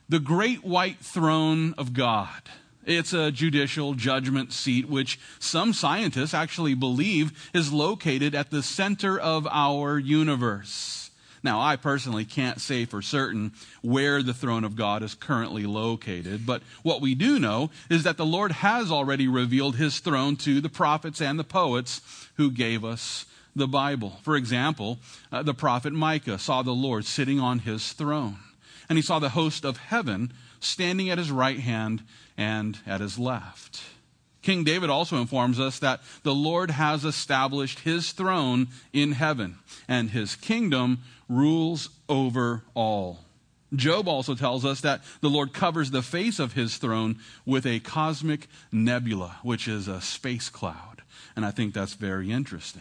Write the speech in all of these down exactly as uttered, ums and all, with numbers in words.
The great white throne of God. It's a judicial judgment seat which some scientists actually believe is located at the center of our universe. Now, I personally can't say for certain where the throne of God is currently located, but what we do know is that the Lord has already revealed his throne to the prophets and the poets who gave us the Bible. For example, uh, the prophet Micah saw the Lord sitting on his throne, and he saw the host of heaven standing at his right hand and at his left. King David also informs us that the Lord has established his throne in heaven, and his kingdom rules over all. Job also tells us that the Lord covers the face of his throne with a cosmic nebula, which is a space cloud. And I think that's very interesting.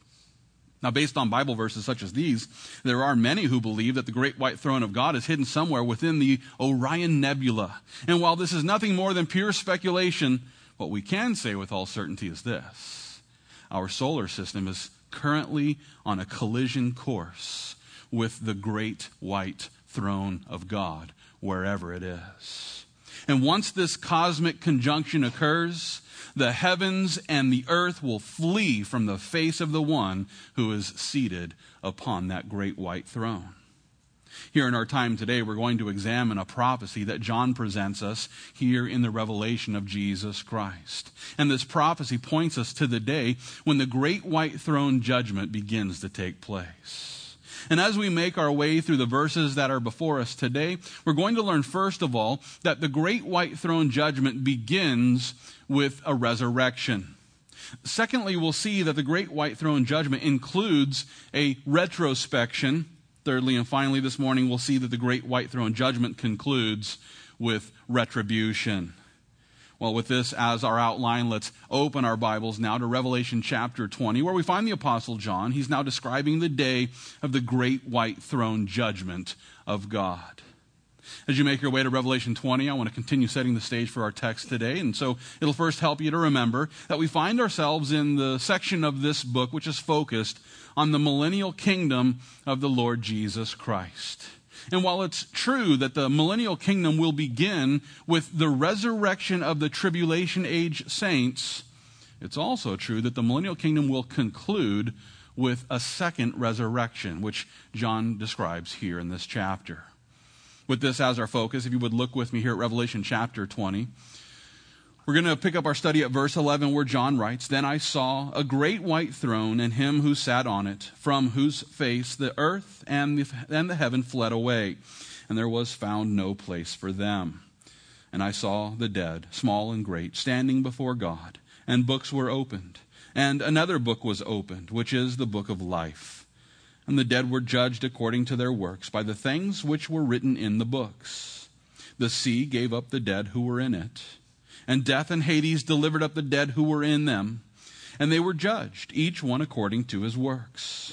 Now, based on Bible verses such as these, there are many who believe that the great white throne of God is hidden somewhere within the Orion Nebula. And while this is nothing more than pure speculation, what we can say with all certainty is this: our solar system is currently on a collision course with the great white throne of God, wherever it is. And once this cosmic conjunction occurs, the heavens and the earth will flee from the face of the one who is seated upon that great white throne. Here in our time today, we're going to examine a prophecy that John presents us here in the revelation of Jesus Christ. And this prophecy points us to the day when the great white throne judgment begins to take place. And as we make our way through the verses that are before us today, we're going to learn first of all that the great white throne judgment begins with a resurrection. Secondly, we'll see that the great white throne judgment includes a retrospection. Thirdly and finally this morning, we'll see that the great white throne judgment concludes with retribution. Well, with this as our outline, let's open our Bibles now to Revelation chapter twenty, where we find the Apostle John. He's now describing the day of the great white throne judgment of God. As you make your way to Revelation twenty, I want to continue setting the stage for our text today. And so it'll first help you to remember that we find ourselves in the section of this book which is focused on the millennial kingdom of the Lord Jesus Christ. And while it's true that the millennial kingdom will begin with the resurrection of the tribulation age saints, it's also true that the millennial kingdom will conclude with a second resurrection, which John describes here in this chapter. With this as our focus, if you would look with me here at Revelation chapter twenty, we're going to pick up our study at verse eleven, where John writes, "Then I saw a great white throne and him who sat on it, from whose face the earth and the, and the heaven fled away, and there was found no place for them. And I saw the dead, small and great, standing before God, and books were opened. And another book was opened, which is the book of life. And the dead were judged according to their works by the things which were written in the books. The sea gave up the dead who were in it, and death and Hades delivered up the dead who were in them, and they were judged, each one according to his works.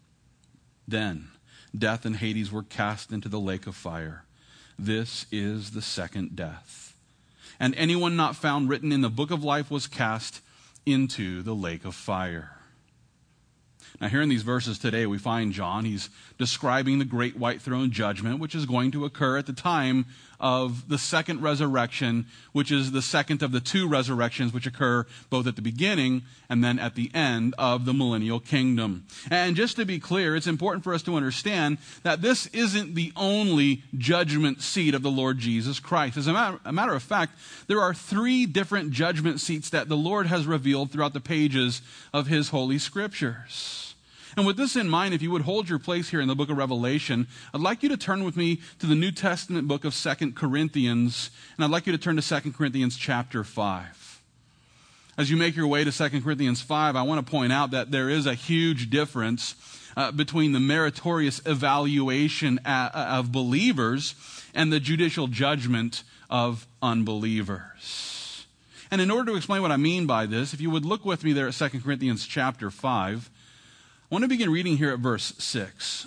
Then death and Hades were cast into the lake of fire. This is the second death. And anyone not found written in the book of life was cast into the lake of fire." Now, here in these verses today, we find John. He's describing the great white throne judgment, which is going to occur at the time of the second resurrection, which is the second of the two resurrections which occur both at the beginning and then at the end of the millennial kingdom. And just to be clear, it's important for us to understand that this isn't the only judgment seat of the Lord Jesus Christ. As a matter, a matter of fact, there are three different judgment seats that the Lord has revealed throughout the pages of his holy scriptures. And with this in mind, if you would hold your place here in the book of Revelation, I'd like you to turn with me to the New Testament book of Second Corinthians, and I'd like you to turn to Second Corinthians chapter five. As you make your way to Second Corinthians five, I want to point out that there is a huge difference uh, between the meritorious evaluation of believers and the judicial judgment of unbelievers. And in order to explain what I mean by this, if you would look with me there at Second Corinthians chapter five, I want to begin reading here at verse six.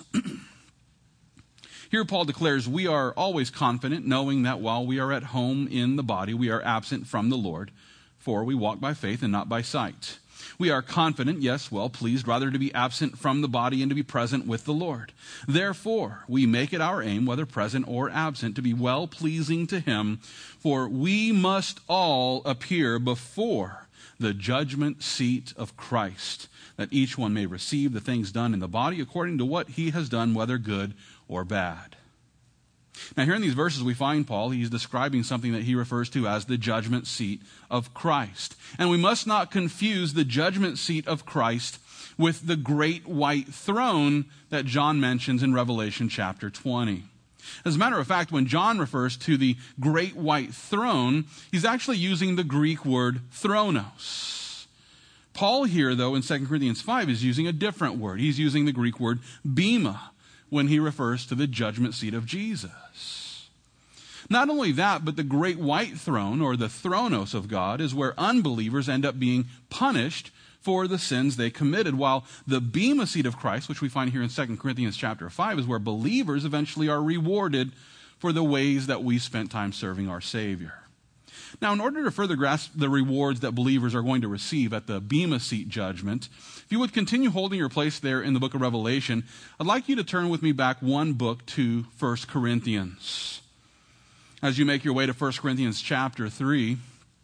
Here Paul declares, "We are always confident, knowing that while we are at home in the body, we are absent from the Lord. For we walk by faith and not by sight. We are confident, yes, well pleased, rather to be absent from the body and to be present with the Lord. Therefore, we make it our aim, whether present or absent, to be well pleasing to him, for we must all appear before the judgment seat of Christ, that each one may receive the things done in the body according to what he has done, whether good or bad. Now, here in these verses, we find Paul, he's describing something that he refers to as the judgment seat of Christ. And we must not confuse the judgment seat of Christ with the great white throne that John mentions in Revelation chapter twenty. As a matter of fact, when John refers to the great white throne, he's actually using the Greek word thronos. Paul here, though, in Second Corinthians five, is using a different word. He's using the Greek word bema when he refers to the judgment seat of Jesus. Not only that, but the great white throne, or the thronos of God, is where unbelievers end up being punished for the sins they committed, while the bema seat of Christ, which we find here in Second Corinthians chapter five, is where believers eventually are rewarded for the ways that we spent time serving our Savior. Now, in order to further grasp the rewards that believers are going to receive at the bema seat judgment, if you would continue holding your place there in the book of Revelation, I'd like you to turn with me back one book to First Corinthians. As you make your way to First Corinthians chapter three,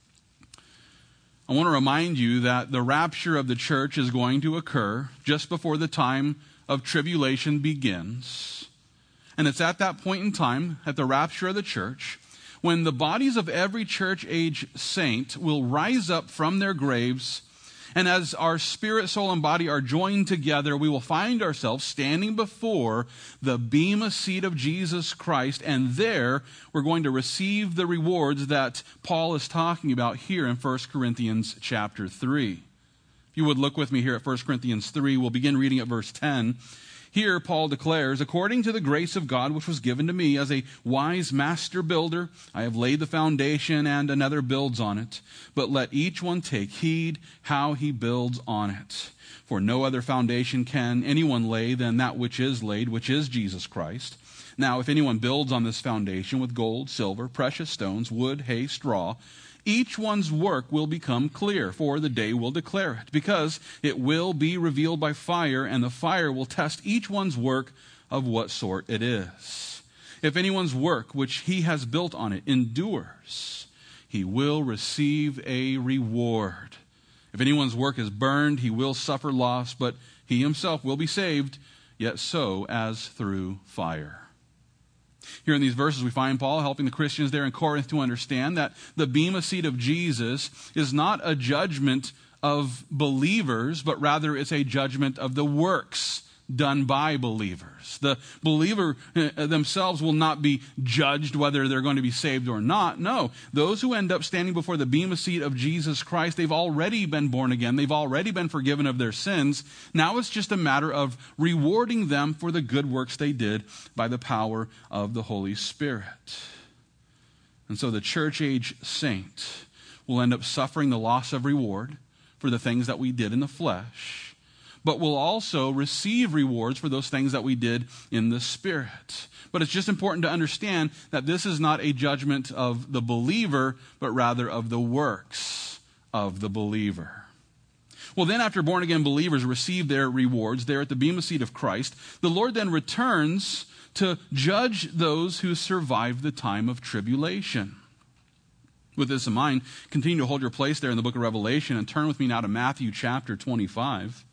I want to remind you that the rapture of the church is going to occur just before the time of tribulation begins. And it's at that point in time, at the rapture of the church, when the bodies of every church age saint will rise up from their graves, and as our spirit, soul, and body are joined together, we will find ourselves standing before the bema seat of Jesus Christ, and there we're going to receive the rewards that Paul is talking about here in First Corinthians chapter three. If you would look with me here at First Corinthians three, we'll begin reading at verse ten. Here, Paul declares, according to the grace of God which was given to me as a wise master builder, I have laid the foundation and another builds on it. But let each one take heed how he builds on it. For no other foundation can anyone lay than that which is laid, which is Jesus Christ. Now, if anyone builds on this foundation with gold, silver, precious stones, wood, hay, straw, each one's work will become clear, for the day will declare it, because it will be revealed by fire, and the fire will test each one's work of what sort it is. If anyone's work which he has built on it endures, he will receive a reward. If anyone's work is burned, he will suffer loss, but he himself will be saved, yet so as through fire. Here in these verses, we find Paul helping the Christians there in Corinth to understand that the bema seat of Jesus is not a judgment of believers, but rather it's a judgment of the works done by believers. The believer themselves will not be judged whether they're going to be saved or not. No, those who end up standing before the bema seat of Jesus Christ, they've already been born again. They've already been forgiven of their sins. Now it's just a matter of rewarding them for the good works they did by the power of the Holy Spirit. And so the church age saint will end up suffering the loss of reward for the things that we did in the flesh, but will also receive rewards for those things that we did in the Spirit. But it's just important to understand that this is not a judgment of the believer, but rather of the works of the believer. Well, then after born-again believers receive their rewards there at the bema seat of Christ, the Lord then returns to judge those who survived the time of tribulation. With this in mind, continue to hold your place there in the book of Revelation and turn with me now to Matthew chapter twenty-five.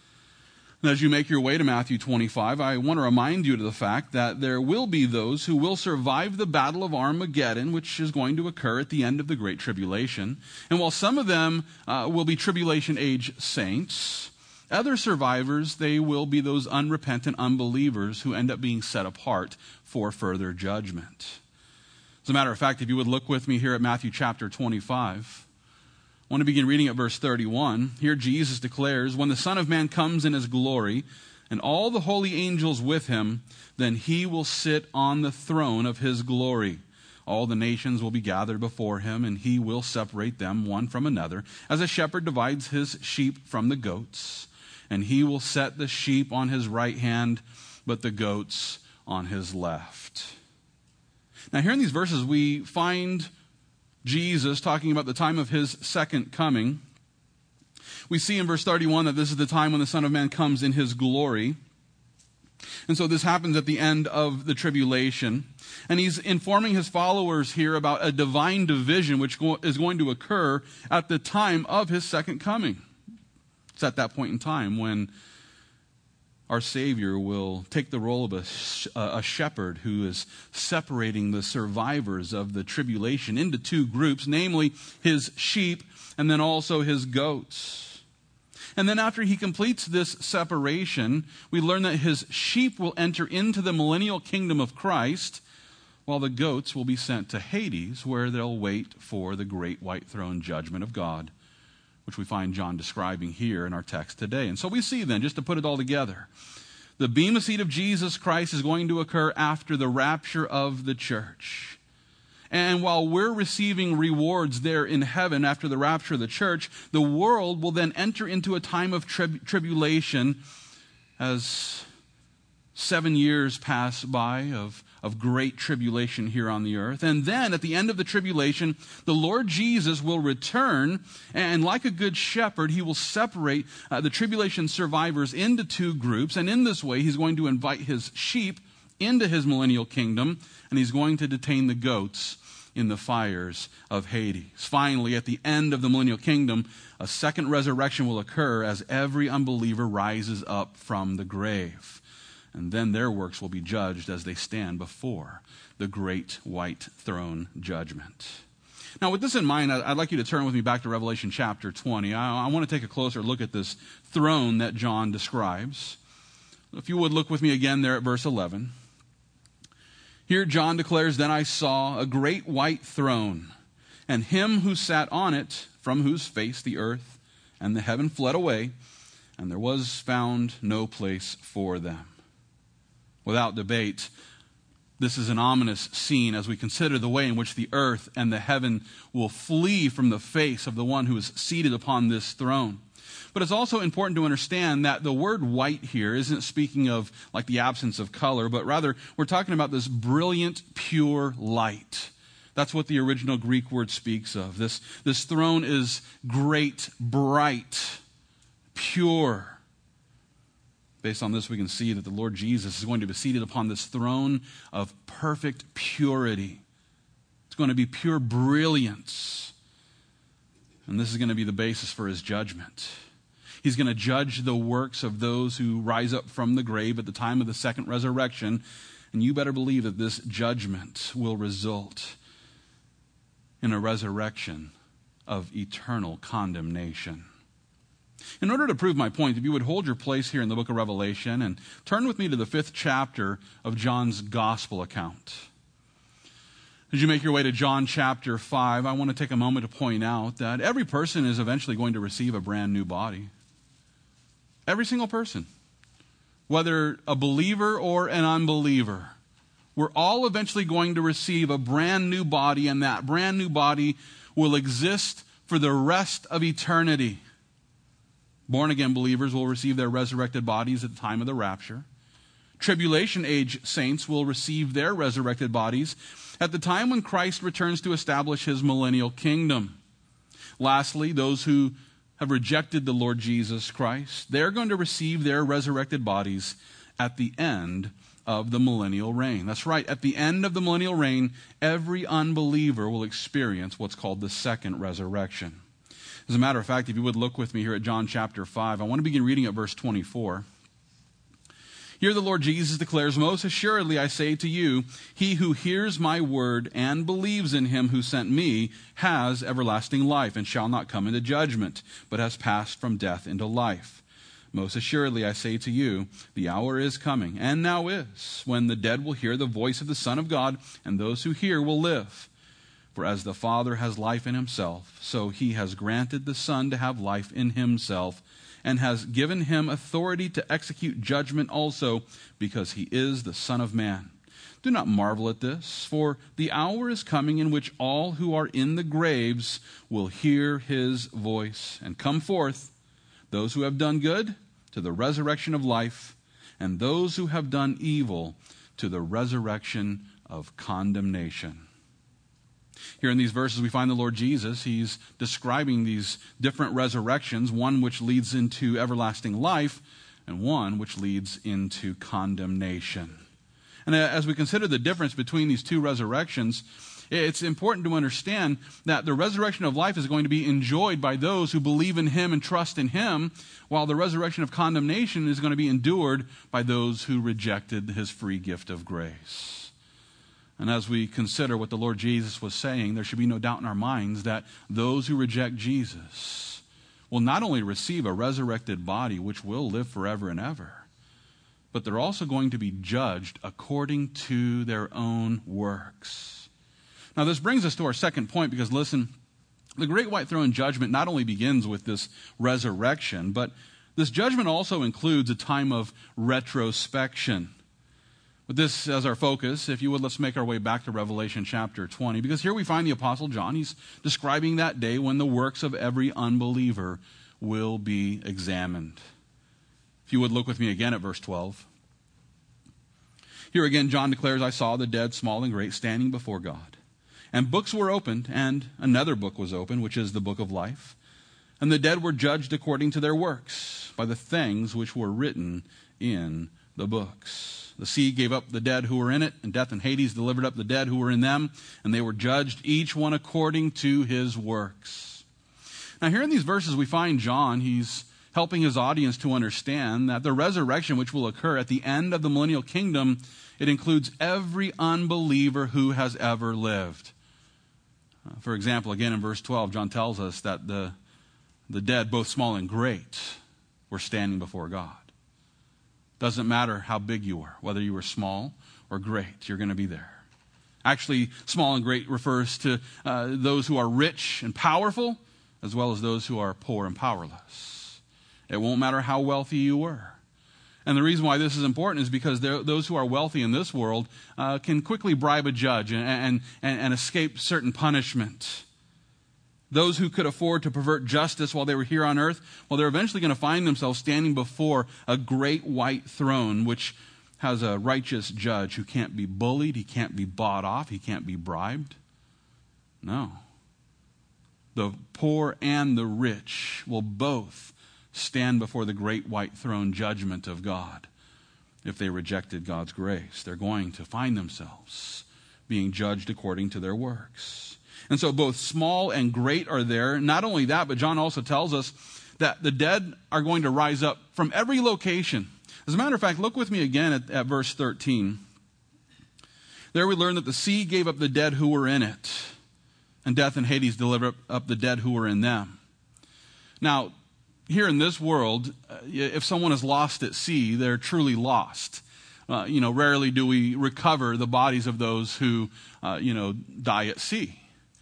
And as you make your way to Matthew twenty-five, I want to remind you to the fact that there will be those who will survive the battle of Armageddon, which is going to occur at the end of the Great Tribulation. And while some of them uh, will be tribulation age saints, other survivors, they will be those unrepentant unbelievers who end up being set apart for further judgment. As a matter of fact, if you would look with me here at Matthew chapter twenty-five, I want to begin reading at verse thirty-one. Here Jesus declares, when the Son of Man comes in his glory, and all the holy angels with him, then he will sit on the throne of his glory. All the nations will be gathered before him, and he will separate them one from another, as a shepherd divides his sheep from the goats. And he will set the sheep on his right hand, but the goats on his left. Now here in these verses, we find Jesus talking about the time of his second coming. We see in verse thirty-one that this is the time when the Son of Man comes in his glory. And so this happens at the end of the tribulation. And he's informing his followers here about a divine division which go- is going to occur at the time of his second coming. It's at that point in time when our Savior will take the role of a, sh- a shepherd who is separating the survivors of the tribulation into two groups, namely his sheep and then also his goats. And then after he completes this separation, we learn that his sheep will enter into the millennial kingdom of Christ, while the goats will be sent to Hades, where they'll wait for the great white throne judgment of God, which we find John describing here in our text today. And so we see then, just to put it all together, the bema seat of Jesus Christ is going to occur after the rapture of the church. And while we're receiving rewards there in heaven after the rapture of the church, the world will then enter into a time of trib- tribulation as seven years pass by of, of great tribulation here on the earth. And then at the end of the tribulation, the Lord Jesus will return, and like a good shepherd, he will separate uh, the tribulation survivors into two groups. And in this way, he's going to invite his sheep into his millennial kingdom, and he's going to detain the goats in the fires of Hades. Finally, at the end of the millennial kingdom, a second resurrection will occur as every unbeliever rises up from the grave. And then their works will be judged as they stand before the great white throne judgment. Now, with this in mind, I'd like you to turn with me back to Revelation chapter twenty. I, I want to take a closer look at this throne that John describes. If you would look with me again there at verse eleven. Here John declares, "Then I saw a great white throne, and him who sat on it, from whose face the earth and the heaven fled away, and there was found no place for them." Without debate, this is an ominous scene as we consider the way in which the earth and the heaven will flee from the face of the one who is seated upon this throne. But it's also important to understand that the word white here isn't speaking of like the absence of color, but rather we're talking about this brilliant, pure light. That's what the original Greek word speaks of. This, this throne is great, bright, pure. Based on this, we can see that the Lord Jesus is going to be seated upon this throne of perfect purity. It's going to be pure brilliance. And this is going to be the basis for his judgment. He's going to judge the works of those who rise up from the grave at the time of the second resurrection. And you better believe that this judgment will result in a resurrection of eternal condemnation. In order to prove my point, if you would hold your place here in the book of Revelation and turn with me to the fifth chapter of John's gospel account. As you make your way to John chapter five, I want to take a moment to point out that every person is eventually going to receive a brand new body. Every single person. Whether a believer or an unbeliever. We're all eventually going to receive a brand new body, and that brand new body will exist for the rest of eternity. Born-again believers will receive their resurrected bodies at the time of the rapture. Tribulation age saints will receive their resurrected bodies at the time when Christ returns to establish his millennial kingdom. Lastly, those who have rejected the Lord Jesus Christ, they're going to receive their resurrected bodies at the end of the millennial reign. That's right, at the end of the millennial reign, every unbeliever will experience what's called the second resurrection. As a matter of fact, if you would look with me here at John chapter five, I want to begin reading at verse twenty-four. Here the Lord Jesus declares, "Most assuredly I say to you, he who hears my word and believes in him who sent me has everlasting life and shall not come into judgment, but has passed from death into life. Most assuredly I say to you, the hour is coming, and now is, when the dead will hear the voice of the Son of God, and those who hear will live. For as the Father has life in himself, so he has granted the Son to have life in himself, and has given him authority to execute judgment also, because he is the Son of Man. Do not marvel at this, for the hour is coming in which all who are in the graves will hear his voice and come forth, those who have done good to the resurrection of life, and those who have done evil to the resurrection of condemnation." Here in these verses, we find the Lord Jesus. He's describing these different resurrections, one which leads into everlasting life, and one which leads into condemnation. And as we consider the difference between these two resurrections, it's important to understand that the resurrection of life is going to be enjoyed by those who believe in Him and trust in Him, while the resurrection of condemnation is going to be endured by those who rejected His free gift of grace. And as we consider what the Lord Jesus was saying, there should be no doubt in our minds that those who reject Jesus will not only receive a resurrected body which will live forever and ever, but they're also going to be judged according to their own works. Now, this brings us to our second point, because listen, the great white throne judgment not only begins with this resurrection, but this judgment also includes a time of retrospection. With this as our focus, if you would, let's make our way back to Revelation chapter twenty, because here we find the Apostle John. He's describing that day when the works of every unbeliever will be examined. If you would look with me again at verse twelve. Here again, John declares, I saw the dead, small and great, standing before God. And books were opened, and another book was opened, which is the book of life. And the dead were judged according to their works, by the things which were written in the books. The sea gave up the dead who were in it, and death and Hades delivered up the dead who were in them, and they were judged, each one according to his works. Now here in these verses we find John, he's helping his audience to understand that the resurrection which will occur at the end of the millennial kingdom, it includes every unbeliever who has ever lived. Uh, for example, again in verse twelve, John tells us that the, the dead, both small and great, were standing before God. Doesn't matter how big you were, whether you were small or great, you're going to be there. Actually, small and great refers to uh, those who are rich and powerful, as well as those who are poor and powerless. It won't matter how wealthy you were. And the reason why this is important is because those who are wealthy in this world uh, can quickly bribe a judge and, and, and, and escape certain punishment. Those who could afford to pervert justice while they were here on earth, well, they're eventually going to find themselves standing before a great white throne, which has a righteous judge who can't be bullied, he can't be bought off, he can't be bribed. No. The poor and the rich will both stand before the great white throne judgment of God. If they rejected God's grace, they're going to find themselves being judged according to their works. And so both small and great are there. Not only that, but John also tells us that the dead are going to rise up from every location. As a matter of fact, look with me again at, at verse thirteen. There we learn that the sea gave up the dead who were in it, and death and Hades delivered up the dead who were in them. Now, here in this world, if someone is lost at sea, they're truly lost. Uh, you know, rarely do we recover the bodies of those who, uh, you know, die at sea.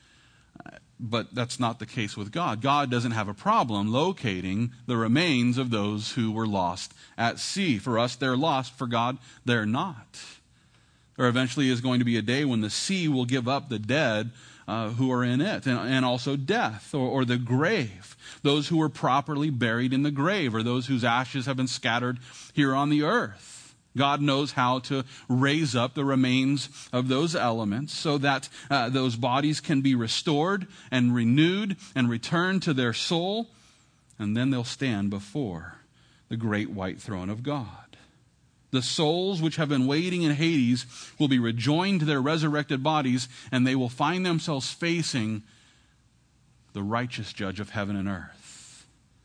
But that's not the case with God. God doesn't have a problem locating the remains of those who were lost at sea. For us, they're lost. For God, they're not. There eventually is going to be a day when the sea will give up the dead uh, who are in it, and, and also death or, or the grave. Those who were properly buried in the grave, or those whose ashes have been scattered here on the earth. God knows how to raise up the remains of those elements so that uh, those bodies can be restored and renewed and returned to their soul, and then they'll stand before the great white throne of God. The souls which have been waiting in Hades will be rejoined to their resurrected bodies, and they will find themselves facing the righteous judge of heaven and earth.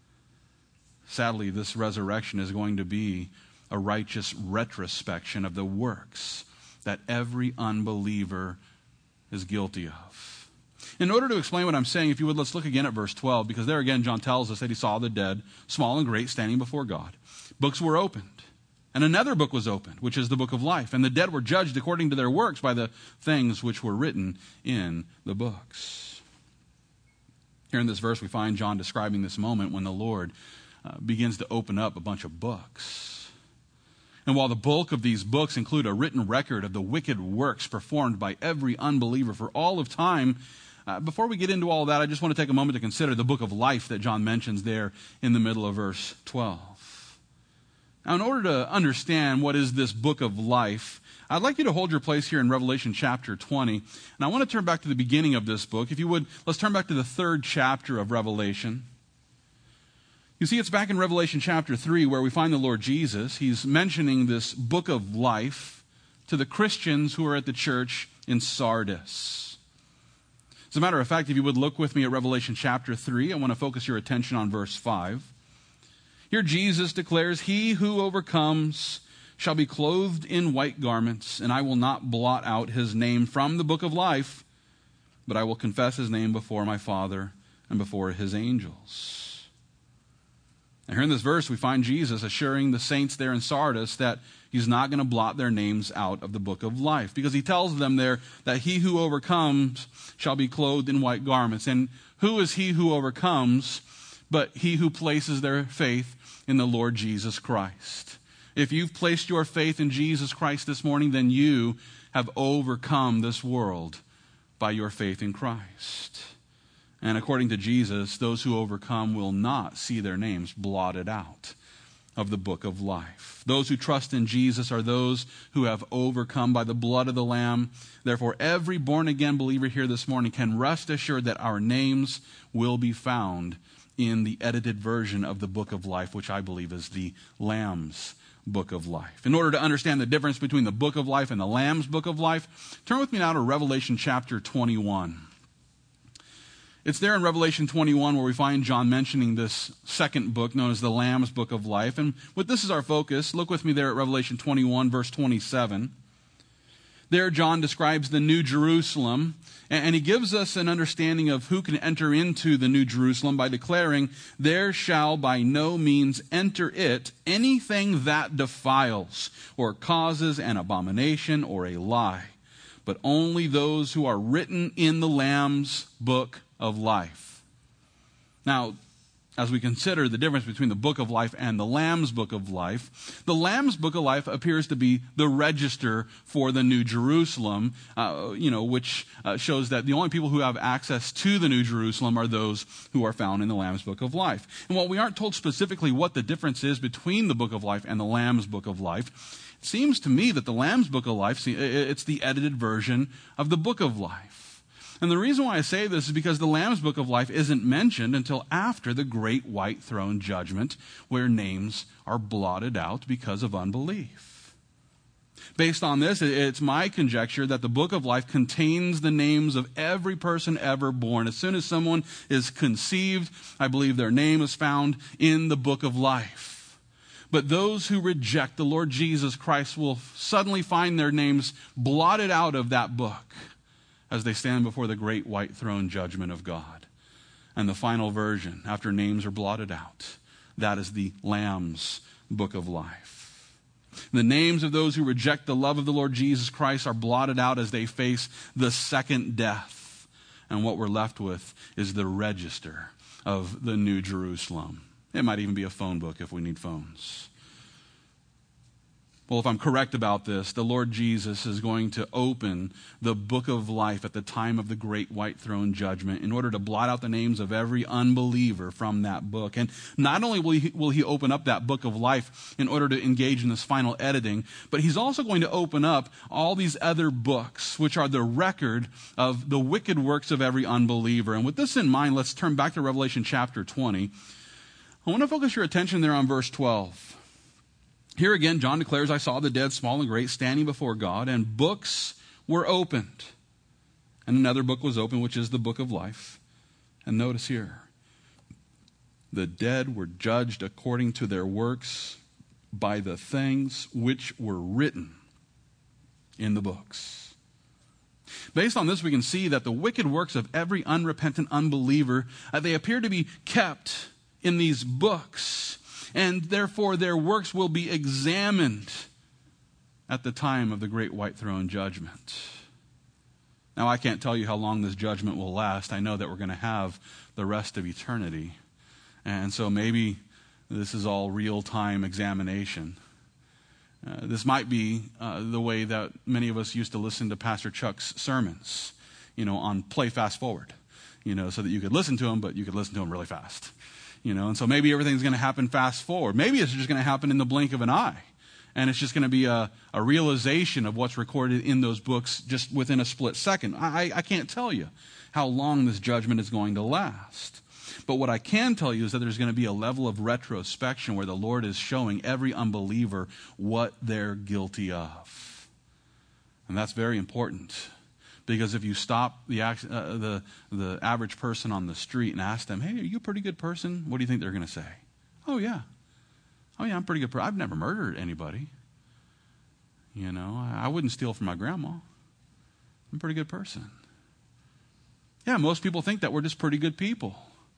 Sadly, this resurrection is going to be a righteous retrospection of the works that every unbeliever is guilty of. In order to explain what I'm saying, if you would, let's look again at verse twelve, because there again John tells us that he saw the dead, small and great, standing before God. Books were opened, and another book was opened, which is the book of life, and the dead were judged according to their works by the things which were written in the books. Here in this verse we find John describing this moment when the Lord uh, begins to open up a bunch of books. And while the bulk of these books include a written record of the wicked works performed by every unbeliever for all of time, uh, before we get into all that, I just want to take a moment to consider the book of life that John mentions there in the middle of verse twelve. Now, in order to understand what is this book of life, I'd like you to hold your place here in Revelation chapter twenty. And I want to turn back to the beginning of this book. If you would, let's turn back to the third chapter of Revelation. You see, it's back in Revelation chapter three where we find the Lord Jesus. He's mentioning this book of life to the Christians who are at the church in Sardis. As a matter of fact, if you would look with me at Revelation chapter three, I want to focus your attention on verse five. Here Jesus declares, "He who overcomes shall be clothed in white garments, and I will not blot out his name from the book of life, but I will confess his name before my Father and before his angels." Now, here in this verse, we find Jesus assuring the saints there in Sardis that he's not going to blot their names out of the book of life, because he tells them there that he who overcomes shall be clothed in white garments. And who is he who overcomes but he who places their faith in the Lord Jesus Christ? If you've placed your faith in Jesus Christ this morning, then you have overcome this world by your faith in Christ. And according to Jesus, those who overcome will not see their names blotted out of the book of life. Those who trust in Jesus are those who have overcome by the blood of the Lamb. Therefore, every born-again believer here this morning can rest assured that our names will be found in the edited version of the book of life, which I believe is the Lamb's book of life. In order to understand the difference between the book of life and the Lamb's book of life, turn with me now to Revelation chapter twenty-one. It's there in Revelation twenty-one where we find John mentioning this second book known as the Lamb's book of life. And with this as our focus, look with me there at Revelation twenty-one, verse twenty-seven. There John describes the New Jerusalem, and he gives us an understanding of who can enter into the New Jerusalem by declaring, "There shall by no means enter it anything that defiles or causes an abomination or a lie, but only those who are written in the Lamb's book of life." Now, as we consider the difference between the book of life and the Lamb's book of life, the Lamb's book of life appears to be the register for the New Jerusalem, uh, you know, which uh, shows that the only people who have access to the New Jerusalem are those who are found in the Lamb's book of life. And while we aren't told specifically what the difference is between the book of life and the Lamb's book of life, it seems to me that the Lamb's book of life, it's the edited version of the book of life. And the reason why I say this is because the Lamb's book of life isn't mentioned until after the great white throne judgment, where names are blotted out because of unbelief. Based on this, it's my conjecture that the book of life contains the names of every person ever born. As soon as someone is conceived, I believe their name is found in the book of life. But those who reject the Lord Jesus Christ will suddenly find their names blotted out of that book as they stand before the great white throne judgment of God. And the final version, after names are blotted out, that is the Lamb's book of life. The names of those who reject the love of the Lord Jesus Christ are blotted out as they face the second death. And what we're left with is the register of the New Jerusalem. It might even be a phone book if we need phones. Well, if I'm correct about this, the Lord Jesus is going to open the book of life at the time of the great white throne judgment in order to blot out the names of every unbeliever from that book. And not only will he, will he open up that book of life in order to engage in this final editing, but he's also going to open up all these other books, which are the record of the wicked works of every unbeliever. And with this in mind, let's turn back to Revelation chapter twenty. I want to focus your attention there on verse twelve. Here again, John declares, "I saw the dead, small and great, standing before God, and books were opened. And another book was opened, which is the book of life." And notice here, "The dead were judged according to their works by the things which were written in the books." Based on this, we can see that the wicked works of every unrepentant unbeliever, uh, they appear to be kept in these books. And therefore their works will be examined at the time of the great white throne judgment. Now, I can't tell you how long this judgment will last. I know that we're going to have the rest of eternity. And so maybe this is all real-time examination. Uh, this might be uh, the way that many of us used to listen to Pastor Chuck's sermons, you know, on play fast forward, you know, so that you could listen to him, but you could listen to him really fast. You know, and so maybe everything's going to happen fast forward. Maybe it's just going to happen in the blink of an eye. And it's just going to be a, a realization of what's recorded in those books just within a split second. I, I can't tell you how long this judgment is going to last. But what I can tell you is that there's going to be a level of retrospection where the Lord is showing every unbeliever what they're guilty of. And that's very important. Because if you stop the, uh, the, the average person on the street and ask them, hey, are you a pretty good person? What do you think they're going to say? Oh, yeah. Oh, yeah, I'm a pretty good person. I've never murdered anybody. You know, I, I wouldn't steal from my grandma. I'm a pretty good person. Yeah, most people think that we're just pretty good people.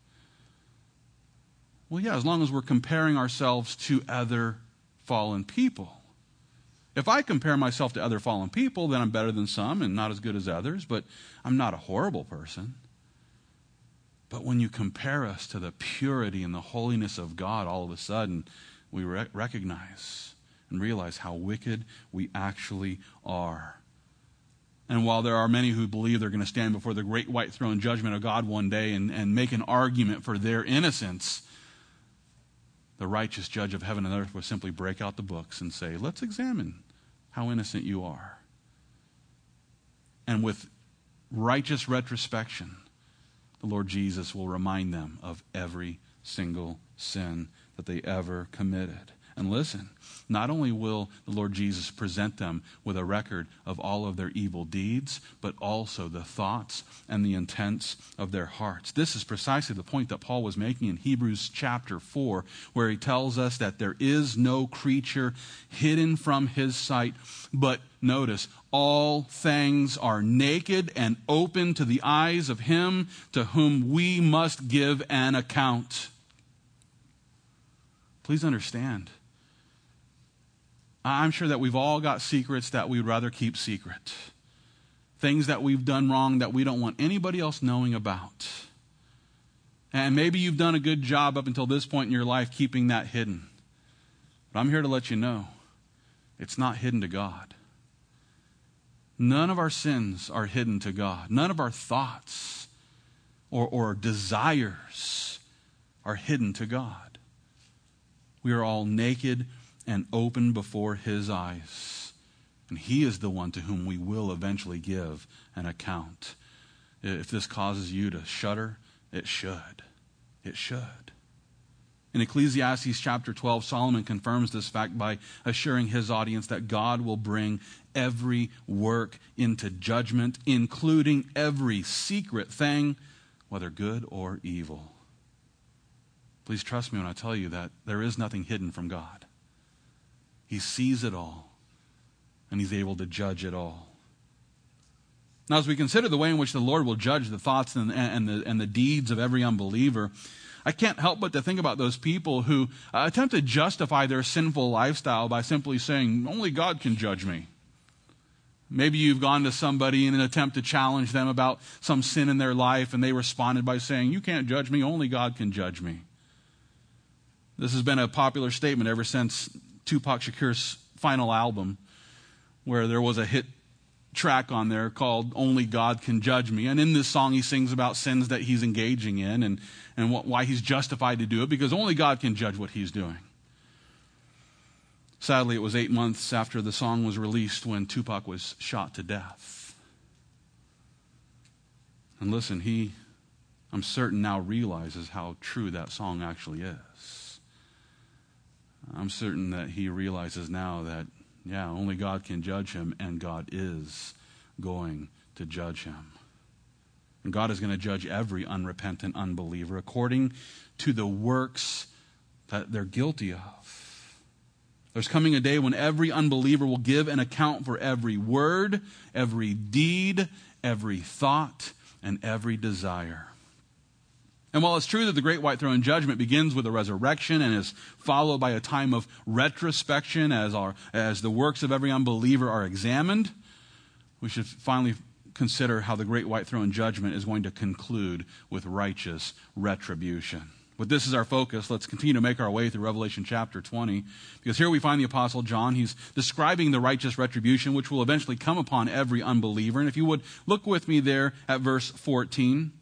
Well, yeah, as long as we're comparing ourselves to other fallen people. If I compare myself to other fallen people, then I'm better than some and not as good as others, but I'm not a horrible person. But when you compare us to the purity and the holiness of God, all of a sudden, we re- recognize and realize how wicked we actually are. And while there are many who believe they're going to stand before the great white throne judgment of God one day and, and make an argument for their innocence, the righteous judge of heaven and earth will simply break out the books and say, let's examine how innocent you are. And with righteous retrospection, the Lord Jesus will remind them of every single sin that they ever committed. And listen, not only will the Lord Jesus present them with a record of all of their evil deeds, but also the thoughts and the intents of their hearts. This is precisely the point that Paul was making in Hebrews chapter four, where he tells us that there is no creature hidden from his sight, but notice, all things are naked and open to the eyes of him to whom we must give an account. Please understand, I'm sure that we've all got secrets that we'd rather keep secret. Things that we've done wrong that we don't want anybody else knowing about. And maybe you've done a good job up until this point in your life keeping that hidden. But I'm here to let you know, it's not hidden to God. None of our sins are hidden to God. None of our thoughts or, or desires are hidden to God. We are all naked and open before his eyes. And he is the one to whom we will eventually give an account. If this causes you to shudder, it should. It should. In Ecclesiastes chapter twelve, Solomon confirms this fact by assuring his audience that God will bring every work into judgment, including every secret thing, whether good or evil. Please trust me when I tell you that there is nothing hidden from God. He sees it all, and he's able to judge it all. Now, as we consider the way in which the Lord will judge the thoughts and, and, the, and the deeds of every unbeliever, I can't help but to think about those people who uh, attempt to justify their sinful lifestyle by simply saying, only God can judge me. Maybe you've gone to somebody in an attempt to challenge them about some sin in their life, and they responded by saying, you can't judge me, only God can judge me. This has been a popular statement ever since Tupac Shakur's final album, where there was a hit track on there called Only God Can Judge Me. And in this song, he sings about sins that he's engaging in and, and what, why he's justified to do it, because only God can judge what he's doing. Sadly, it was eight months after the song was released when Tupac was shot to death. And listen, he, I'm certain, now realizes how true that song actually is. I'm certain that he realizes now that, yeah, only God can judge him, and God is going to judge him. And God is going to judge every unrepentant unbeliever according to the works that they're guilty of. There's coming a day when every unbeliever will give an account for every word, every deed, every thought, and every desire. And while it's true that the great white throne judgment begins with a resurrection and is followed by a time of retrospection as our as the works of every unbeliever are examined, we should finally consider how the great white throne judgment is going to conclude with righteous retribution. But this is our focus. Let's continue to make our way through Revelation chapter twenty, because here we find the Apostle John. He's describing the righteous retribution which will eventually come upon every unbeliever. And if you would look with me there at verse fourteen.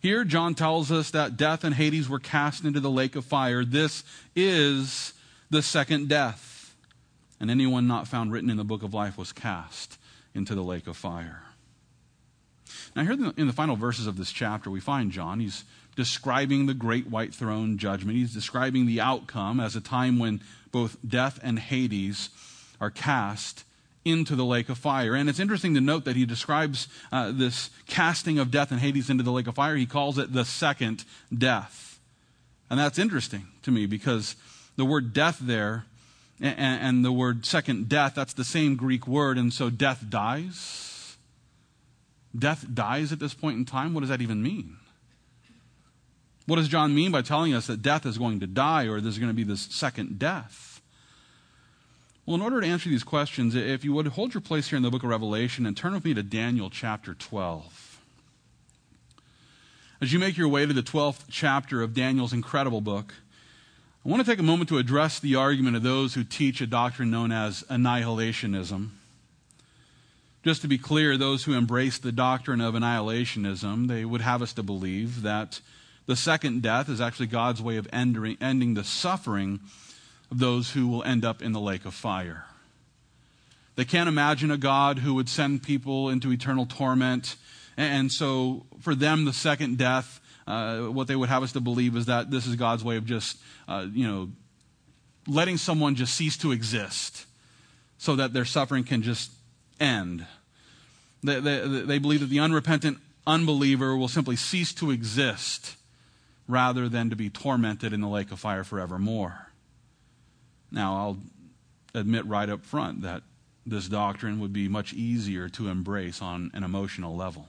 Here, John tells us that death and Hades were cast into the lake of fire. This is the second death. And anyone not found written in the book of life was cast into the lake of fire. Now, here in the final verses of this chapter, we find John. He's describing the great white throne judgment. He's describing the outcome as a time when both death and Hades are cast into the lake of fire. And it's interesting to note that he describes uh, this casting of death and Hades into the lake of fire. He calls it the second death. And that's interesting to me because the word death there and, and the word second death, that's the same Greek word. And so death dies. Death dies at this point in time. What does that even mean? What does John mean by telling us that death is going to die or there's going to be this second death? Well, in order to answer these questions, if you would hold your place here in the book of Revelation and turn with me to Daniel chapter twelve. As you make your way to the twelfth chapter of Daniel's incredible book, I want to take a moment to address the argument of those who teach a doctrine known as annihilationism. Just to be clear, those who embrace the doctrine of annihilationism, they would have us to believe that the second death is actually God's way of ending, ending the suffering of those who will end up in the lake of fire. They can't imagine a God who would send people into eternal torment. And so for them, the second death, uh, what they would have us to believe is that this is God's way of just, uh, you know, letting someone just cease to exist so that their suffering can just end. They, they, they believe that the unrepentant unbeliever will simply cease to exist rather than to be tormented in the lake of fire forevermore. Now, I'll admit right up front that this doctrine would be much easier to embrace on an emotional level.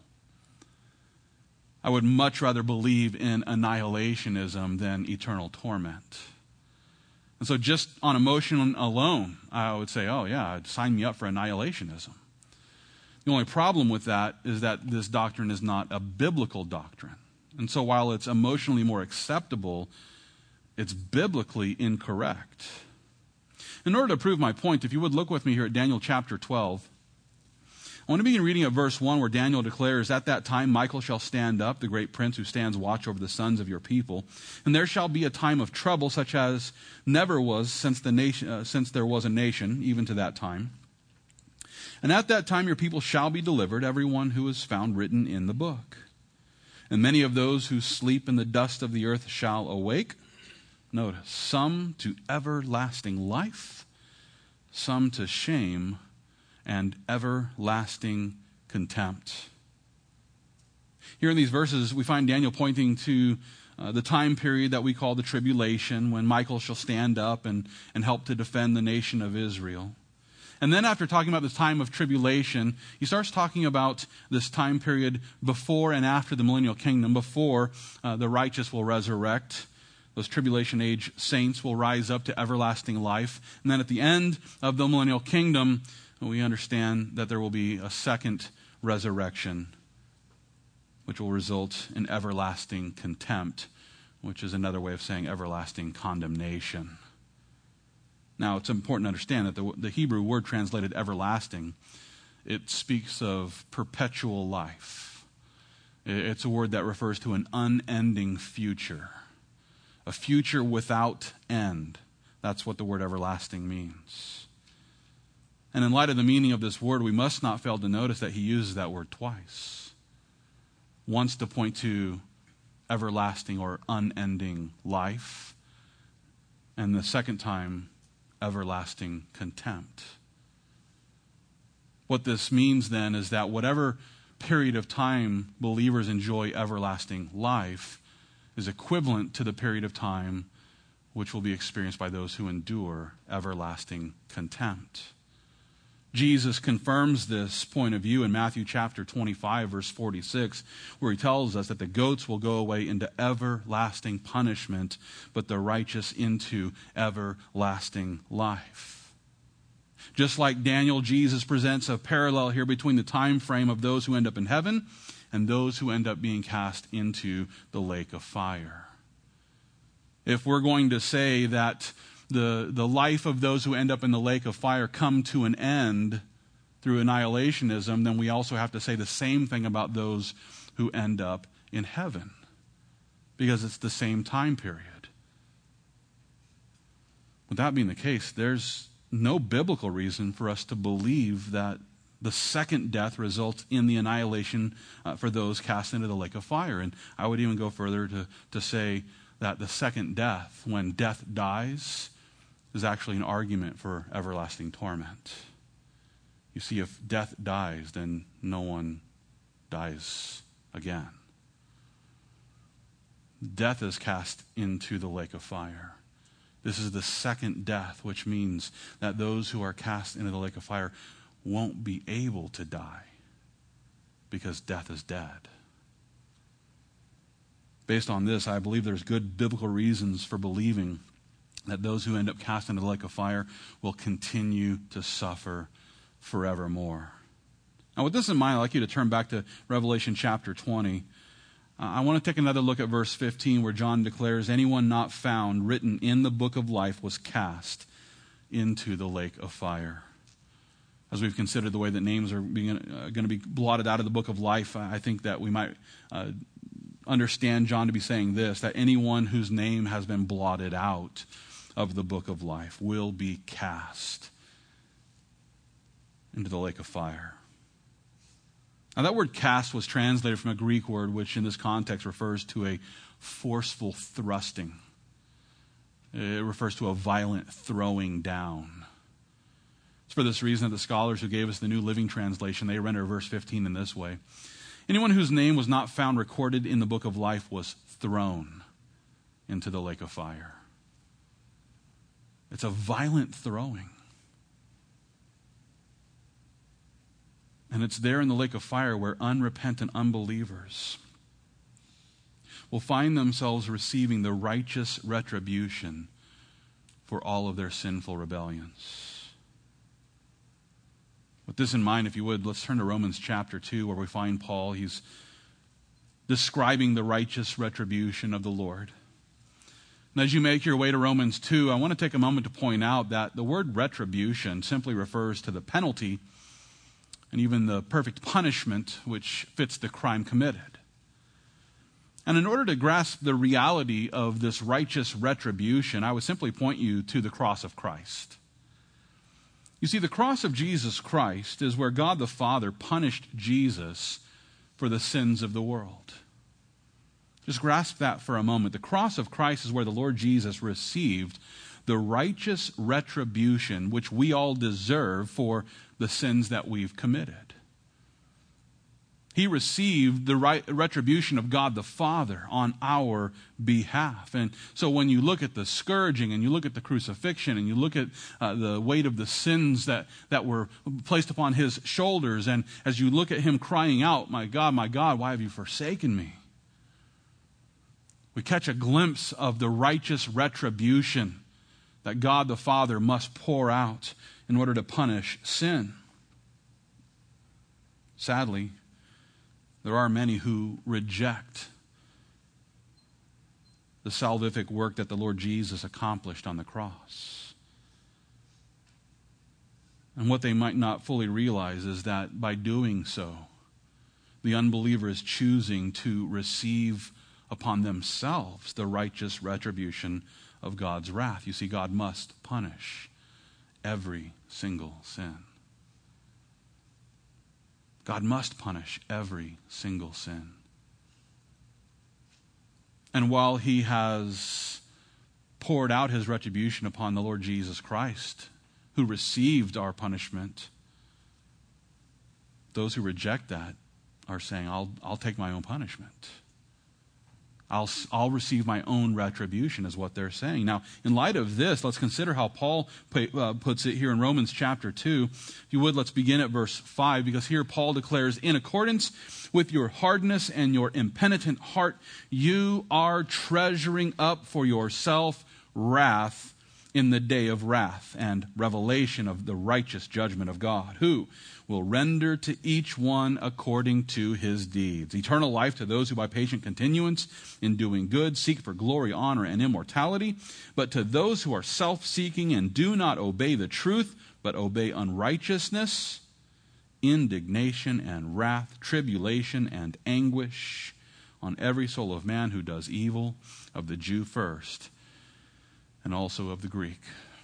I would much rather believe in annihilationism than eternal torment. And so just on emotion alone, I would say, oh yeah, sign me up for annihilationism. The only problem with that is that this doctrine is not a biblical doctrine. And so while it's emotionally more acceptable, it's biblically incorrect. In order to prove my point, if you would look with me here at Daniel chapter twelve, I want to begin reading at verse one where Daniel declares, "At that time Michael shall stand up, the great prince who stands watch over the sons of your people, and there shall be a time of trouble such as never was since the nation, uh, since there was a nation, even to that time. And at that time your people shall be delivered, everyone who is found written in the book. And many of those who sleep in the dust of the earth shall awake." Notice, some to everlasting life, some to shame and everlasting contempt. Here in these verses, we find Daniel pointing to uh, the time period that we call the tribulation, when Michael shall stand up and, and help to defend the nation of Israel. And then after talking about this time of tribulation, he starts talking about this time period before and after the millennial kingdom, before uh, the righteous will resurrect. Those tribulation age saints will rise up to everlasting life. And then at the end of the millennial kingdom, we understand that there will be a second resurrection, which will result in everlasting contempt, which is another way of saying everlasting condemnation. Now, it's important to understand that the, the Hebrew word translated everlasting, it speaks of perpetual life. It's a word that refers to an unending future. A future without end. That's what the word everlasting means. And in light of the meaning of this word, we must not fail to notice that he uses that word twice. Once to point to everlasting or unending life, and the second time, everlasting contempt. What this means then is that whatever period of time believers enjoy everlasting life is equivalent to the period of time which will be experienced by those who endure everlasting contempt. Jesus confirms this point of view in Matthew chapter twenty-five, verse forty-six, where he tells us that the goats will go away into everlasting punishment, but the righteous into everlasting life. Just like Daniel, Jesus presents a parallel here between the time frame of those who end up in heaven and those who end up being cast into the lake of fire. If we're going to say that the, the life of those who end up in the lake of fire come to an end through annihilationism, then we also have to say the same thing about those who end up in heaven. because it's the same time period. With that being the case, there's no biblical reason for us to believe that the second death results in the annihilation uh, for those cast into the lake of fire. And I would even go further to, to say that the second death, when death dies, is actually an argument for everlasting torment. You see, if death dies, then no one dies again. Death is cast into the lake of fire. This is the second death, which means that those who are cast into the lake of fire won't be able to die because death is dead. Based on this, I believe there's good biblical reasons for believing that those who end up cast into the lake of fire will continue to suffer forevermore. Now, with this in mind, I'd like you to turn back to Revelation chapter twenty. Uh, I want to take another look at verse fifteen, where John declares, "Anyone not found written in the book of life was cast into the lake of fire." As we've considered the way that names are being, uh, going to be blotted out of the book of life, I think that we might uh, understand John to be saying this, that anyone whose name has been blotted out of the book of life will be cast into the lake of fire. Now, that word cast was translated from a Greek word which in this context refers to a forceful thrusting. It refers to a violent throwing down. It's for this reason that the scholars who gave us the New Living Translation, they render verse fifteen in this way. Anyone whose name was not found recorded in the book of life was thrown into the lake of fire. It's a violent throwing. And it's there in the lake of fire where unrepentant unbelievers will find themselves receiving the righteous retribution for all of their sinful rebellions. With this in mind, if you would, let's turn to Romans chapter two, where we find Paul. He's describing the righteous retribution of the Lord. And as you make your way to Romans two, I want to take a moment to point out that the word retribution simply refers to the penalty and even the perfect punishment which fits the crime committed. And in order to grasp the reality of this righteous retribution, I would simply point you to the cross of Christ. You see, the cross of Jesus Christ is where God the Father punished Jesus for the sins of the world. Just grasp that for a moment. The cross of Christ is where the Lord Jesus received the righteous retribution which we all deserve for the sins that we've committed. He received the right retribution of God the Father on our behalf. And so when you look at the scourging and you look at the crucifixion and you look at uh, the weight of the sins that, that were placed upon his shoulders, and as you look at him crying out, "My God, my God, why have you forsaken me?" we catch a glimpse of the righteous retribution that God the Father must pour out in order to punish sin. Sadly, there are many who reject the salvific work that the Lord Jesus accomplished on the cross. And what they might not fully realize is that by doing so, the unbeliever is choosing to receive upon themselves the righteous retribution of God's wrath. You see, God must punish every single sin. God must punish every single sin. And while he has poured out his retribution upon the Lord Jesus Christ, who received our punishment, those who reject that are saying, I'll, I'll take my own punishment. I'll, I'll receive my own retribution, is what they're saying. Now, in light of this, let's consider how Paul put, uh, puts it here in Romans chapter two. If you would, let's begin at verse five, because here Paul declares, "In accordance with your hardness and your impenitent heart, you are treasuring up for yourself wrath in the day of wrath and revelation of the righteous judgment of God, who will render to each one according to his deeds. Eternal life to those who by patient continuance in doing good seek for glory, honor, and immortality. But to those who are self-seeking and do not obey the truth, but obey unrighteousness, indignation and wrath, tribulation and anguish on every soul of man who does evil, of the Jew first, and also of the Greek.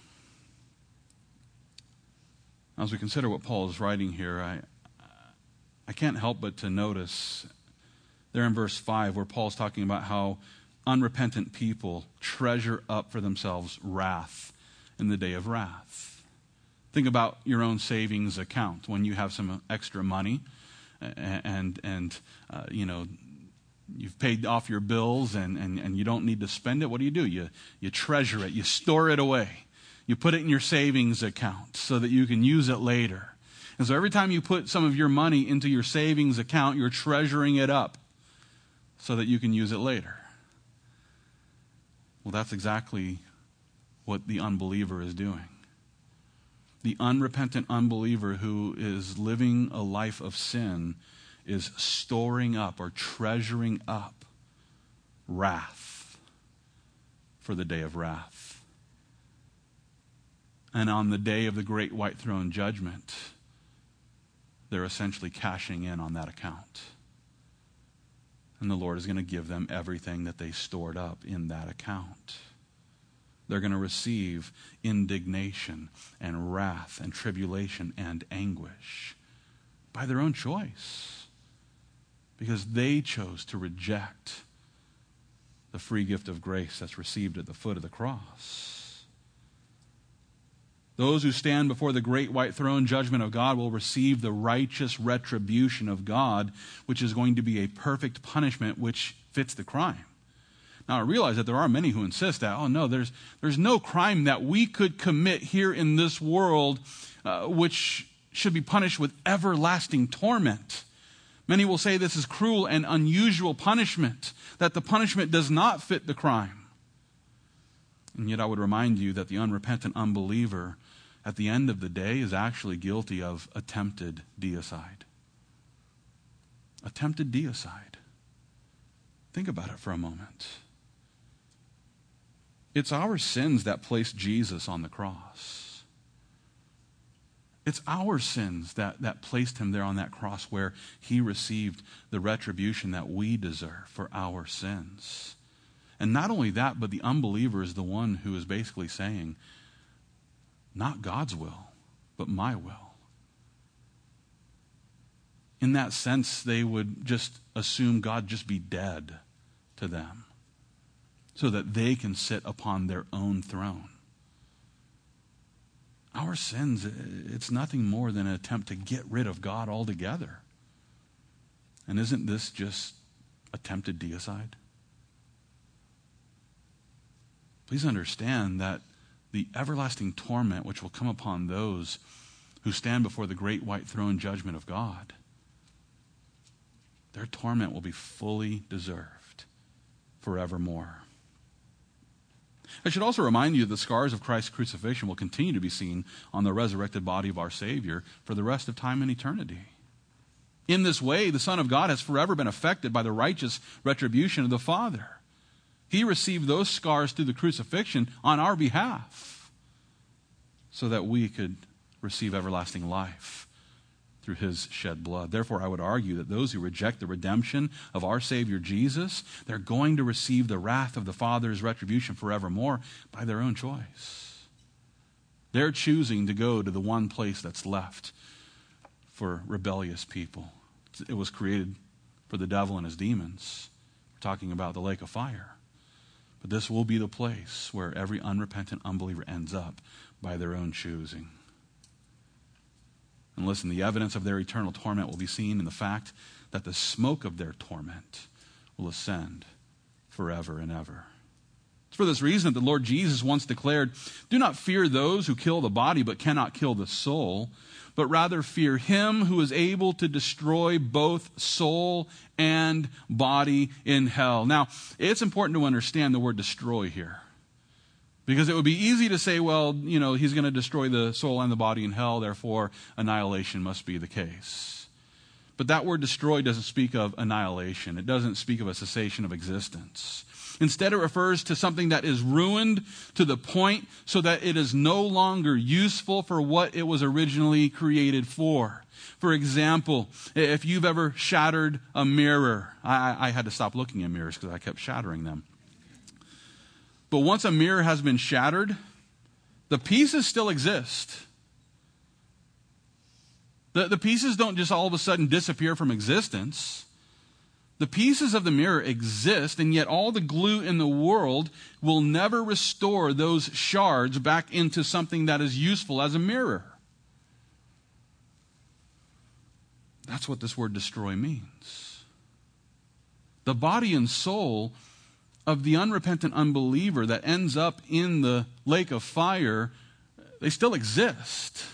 As we consider what Paul is writing here, I, I can't help but to notice there in verse five where Paul's talking about how unrepentant people treasure up for themselves wrath in the day of wrath. Think about your own savings account when you have some extra money and, and uh, you know, you've paid off your bills and, and, and you don't need to spend it. What do you do? You, you treasure it. You store it away. You put it in your savings account so that you can use it later. And so every time you put some of your money into your savings account, you're treasuring it up so that you can use it later. Well, that's exactly what the unbeliever is doing. The unrepentant unbeliever who is living a life of sin is storing up or treasuring up wrath for the day of wrath. And on the day of the great white throne judgment, they're essentially cashing in on that account. And the Lord is going to give them everything that they stored up in that account. They're going to receive indignation and wrath and tribulation and anguish by their own choice, because they chose to reject the free gift of grace that's received at the foot of the cross. Those who stand before the great white throne judgment of God will receive the righteous retribution of God, which is going to be a perfect punishment which fits the crime. Now, I realize that there are many who insist that, oh no, there's, there's no crime that we could commit here in this world uh, which should be punished with everlasting torment. Many will say this is cruel and unusual punishment, that the punishment does not fit the crime. And yet I would remind you that the unrepentant unbeliever at the end of the day is actually guilty of attempted deicide. Attempted deicide. Think about it for a moment. It's our sins that placed Jesus on the cross. It's our sins that, that placed him there on that cross where he received the retribution that we deserve for our sins. And not only that, but the unbeliever is the one who is basically saying, not God's will, but my will. In that sense, they would just assume God just be dead to them so that they can sit upon their own throne. Our sins, it's nothing more than an attempt to get rid of God altogether. And isn't this just attempted deicide? Please understand that the everlasting torment which will come upon those who stand before the great white throne judgment of God, their torment will be fully deserved forevermore. I should also remind you that the scars of Christ's crucifixion will continue to be seen on the resurrected body of our Savior for the rest of time and eternity. In this way, the Son of God has forever been affected by the righteous retribution of the Father. He received those scars through the crucifixion on our behalf so that we could receive everlasting life through his shed blood. Therefore, I would argue that those who reject the redemption of our Savior Jesus, they're going to receive the wrath of the Father's retribution forevermore by their own choice. They're choosing to go to the one place that's left for rebellious people. It was created for the devil and his demons. We're talking about the lake of fire. But this will be the place where every unrepentant unbeliever ends up by their own choosing. And listen, the evidence of their eternal torment will be seen in the fact that the smoke of their torment will ascend forever and ever. It's for this reason that the Lord Jesus once declared, "Do not fear those who kill the body but cannot kill the soul, but rather fear him who is able to destroy both soul and body in hell." Now, it's important to understand the word destroy here. Because it would be easy to say, well, you know, he's going to destroy the soul and the body in hell, therefore annihilation must be the case. But that word destroy doesn't speak of annihilation. It doesn't speak of a cessation of existence. Instead, it refers to something that is ruined to the point so that it is no longer useful for what it was originally created for. For example, if you've ever shattered a mirror, I, I had to stop looking at mirrors because I kept shattering them. But once a mirror has been shattered, the pieces still exist. The, the pieces don't just all of a sudden disappear from existence. The pieces of the mirror exist, and yet all the glue in the world will never restore those shards back into something that is useful as a mirror. That's what this word destroy means. The body and soul of the unrepentant unbeliever that ends up in the lake of fire, they still exist.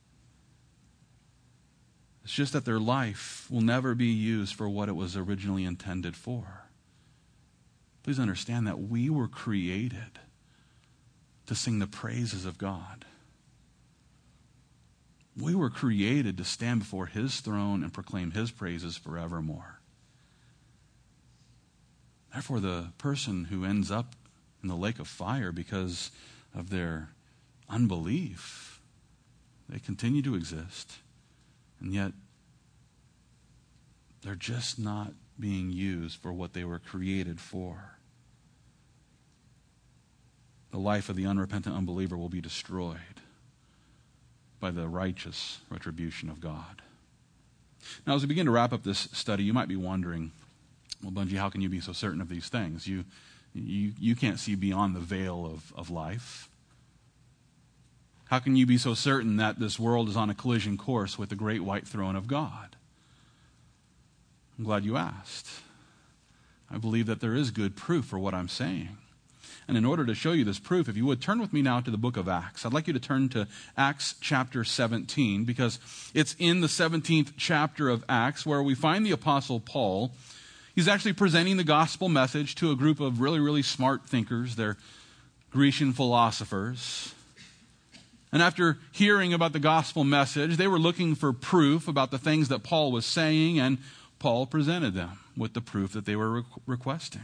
It's just that their life will never be used for what it was originally intended for. Please understand that we were created to sing the praises of God. We were created to stand before His throne and proclaim His praises forevermore. Therefore, the person who ends up in the lake of fire because of their unbelief, they continue to exist, and yet they're just not being used for what they were created for. The life of the unrepentant unbeliever will be destroyed by the righteous retribution of God. Now, as we begin to wrap up this study, you might be wondering, well, Bungie, how can you be so certain of these things? You, you, you can't see beyond the veil of, of life. How can you be so certain that this world is on a collision course with the great white throne of God? I'm glad you asked. I believe that there is good proof for what I'm saying. And in order to show you this proof, if you would turn with me now to the book of Acts. I'd like you to turn to Acts chapter seventeen, because it's in the seventeenth chapter of Acts where we find the Apostle Paul. He's actually presenting the gospel message to a group of really, really smart thinkers. They're Grecian philosophers. And after hearing about the gospel message, they were looking for proof about the things that Paul was saying, and Paul presented them with the proof that they were requ- requesting.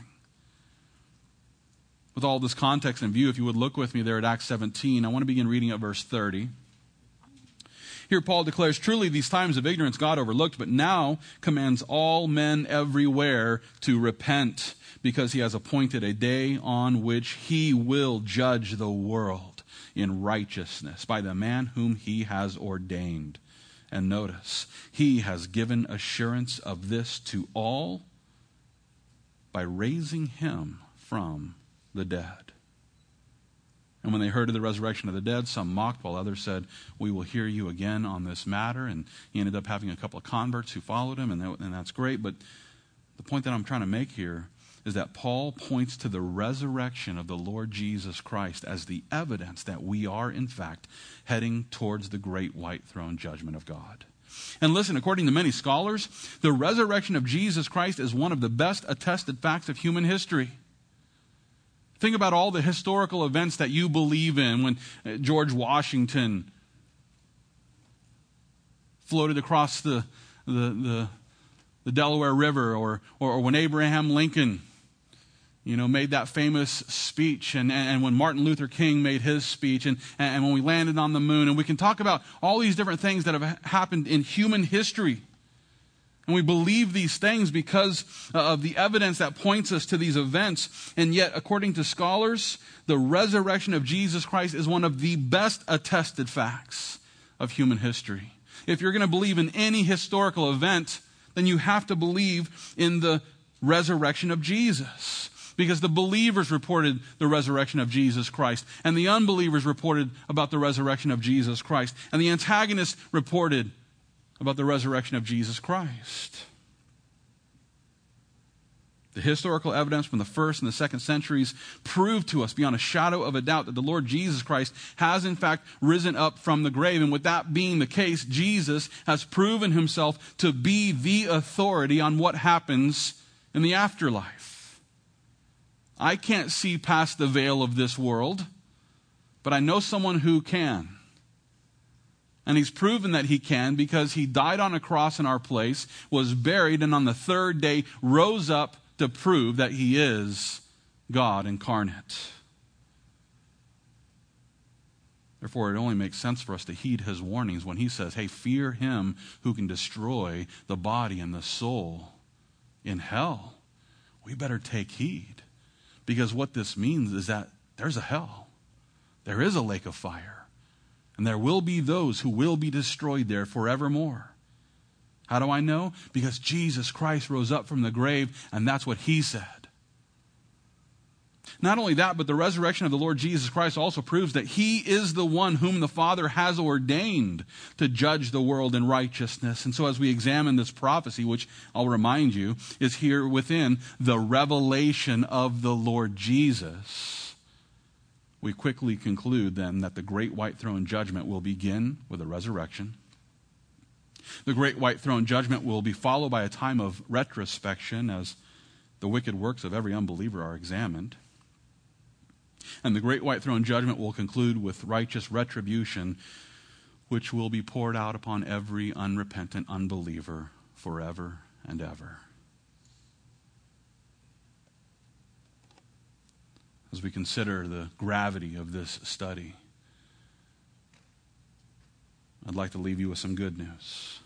With all this context in view, if you would look with me there at Acts seventeen, I want to begin reading at verse thirty. Here Paul declares, "Truly these times of ignorance God overlooked, but now commands all men everywhere to repent, because He has appointed a day on which He will judge the world in righteousness by the man whom He has ordained." And notice, He has given assurance of this to all by raising Him from the dead. And when they heard of the resurrection of the dead, some mocked, while others said, "We will hear you again on this matter." And he ended up having a couple of converts who followed him, and, that, and that's great. But the point that I'm trying to make here is that Paul points to the resurrection of the Lord Jesus Christ as the evidence that we are, in fact, heading towards the great white throne judgment of God. And listen, according to many scholars, the resurrection of Jesus Christ is one of the best attested facts of human history. Think about all the historical events that you believe in. When George Washington floated across the, the, the, the Delaware River, or, or, or when Abraham Lincoln, you know, made that famous speech, and, and when Martin Luther King made his speech, and, and when we landed on the moon. And we can talk about all these different things that have happened in human history. And we believe these things because of the evidence that points us to these events. And yet, according to scholars, the resurrection of Jesus Christ is one of the best attested facts of human history. If you're going to believe in any historical event, then you have to believe in the resurrection of Jesus. Because the believers reported the resurrection of Jesus Christ, and the unbelievers reported about the resurrection of Jesus Christ, and the antagonists reported about the resurrection of Jesus Christ. The historical evidence from the first and the second centuries proved to us beyond a shadow of a doubt that the Lord Jesus Christ has in fact risen up from the grave. And with that being the case, Jesus has proven Himself to be the authority on what happens in the afterlife. I can't see past the veil of this world, but I know someone who can. And He's proven that He can because He died on a cross in our place, was buried, and on the third day rose up to prove that He is God incarnate. Therefore, it only makes sense for us to heed his warnings when he says, hey, fear him who can destroy the body and the soul in hell. We better take heed, because what this means is that there's a hell. There is a lake of fire, and there will be those who will be destroyed there forevermore. How do I know? Because Jesus Christ rose up from the grave, and that's what he said. Not only that, but the resurrection of the Lord Jesus Christ also proves that he is the one whom the Father has ordained to judge the world in righteousness. And so as we examine this prophecy, which I'll remind you is here within the revelation of the Lord Jesus, we quickly conclude then that the great white throne judgment will begin with a resurrection. The great white throne judgment will be followed by a time of retrospection as the wicked works of every unbeliever are examined. And the great white throne judgment will conclude with righteous retribution, which will be poured out upon every unrepentant unbeliever forever and ever. As we consider the gravity of this study, I'd like to leave you with some good news.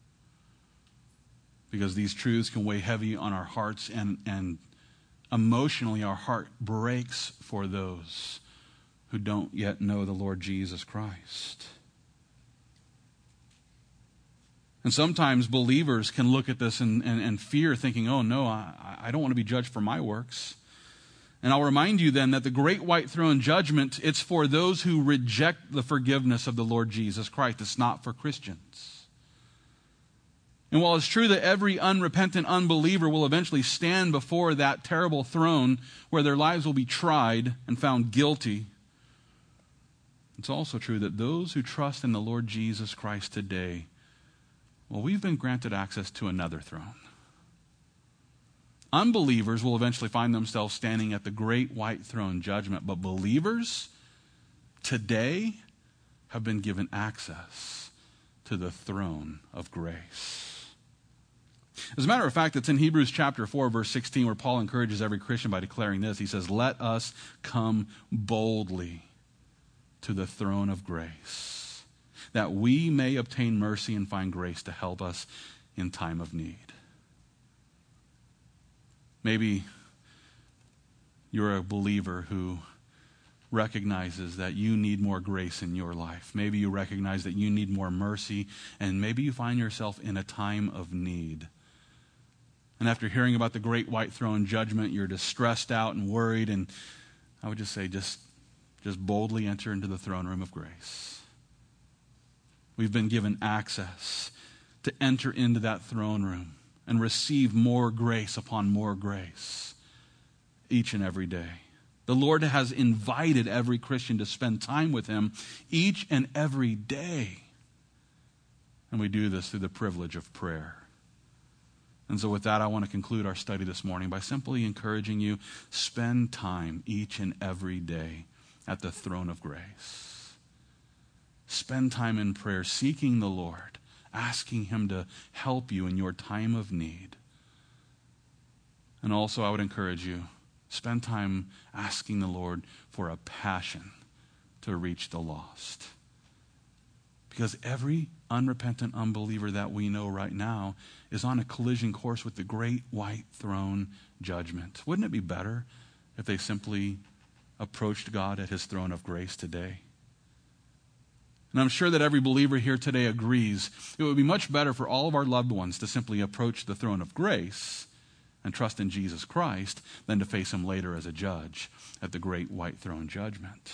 Because these truths can weigh heavy on our hearts, and, and emotionally our heart breaks for those who don't yet know the Lord Jesus Christ. And sometimes believers can look at this and, and, and fear, thinking, oh no, I, I don't want to be judged for my works. And I'll remind you then that the great white throne judgment, it's for those who reject the forgiveness of the Lord Jesus Christ. It's not for Christians. And while it's true that every unrepentant unbeliever will eventually stand before that terrible throne where their lives will be tried and found guilty, it's also true that those who trust in the Lord Jesus Christ today, well, we've been granted access to another throne. Unbelievers will eventually find themselves standing at the great white throne judgment, but believers today have been given access to the throne of grace. As a matter of fact, it's in Hebrews chapter four, verse sixteen, where Paul encourages every Christian by declaring this. He says, let us come boldly to the throne of grace, that we may obtain mercy and find grace to help us in time of need. Maybe you're a believer who recognizes that you need more grace in your life. Maybe you recognize that you need more mercy, and maybe you find yourself in a time of need. And after hearing about the great white throne judgment, you're distressed out and worried, and I would just say, just, just boldly enter into the throne room of grace. We've been given access to enter into that throne room and receive more grace upon more grace each and every day. The Lord has invited every Christian to spend time with him each and every day. And we do this through the privilege of prayer. And so with that, I want to conclude our study this morning by simply encouraging you, spend time each and every day at the throne of grace. Spend time in prayer, seeking the Lord, asking him to help you in your time of need. And also, I would encourage you, spend time asking the Lord for a passion to reach the lost. Because every unrepentant unbeliever that we know right now is on a collision course with the great white throne judgment. Wouldn't it be better if they simply approached God at his throne of grace today? And I'm sure that every believer here today agrees it would be much better for all of our loved ones to simply approach the throne of grace and trust in Jesus Christ than to face him later as a judge at the great white throne judgment.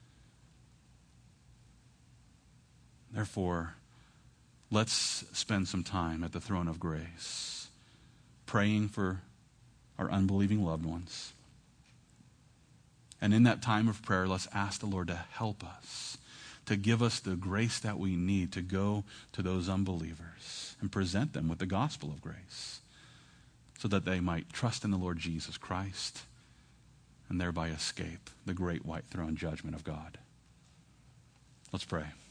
Therefore, let's spend some time at the throne of grace, praying for our unbelieving loved ones. And in that time of prayer, let's ask the Lord to help us, to give us the grace that we need to go to those unbelievers and present them with the gospel of grace so that they might trust in the Lord Jesus Christ and thereby escape the great white throne judgment of God. Let's pray.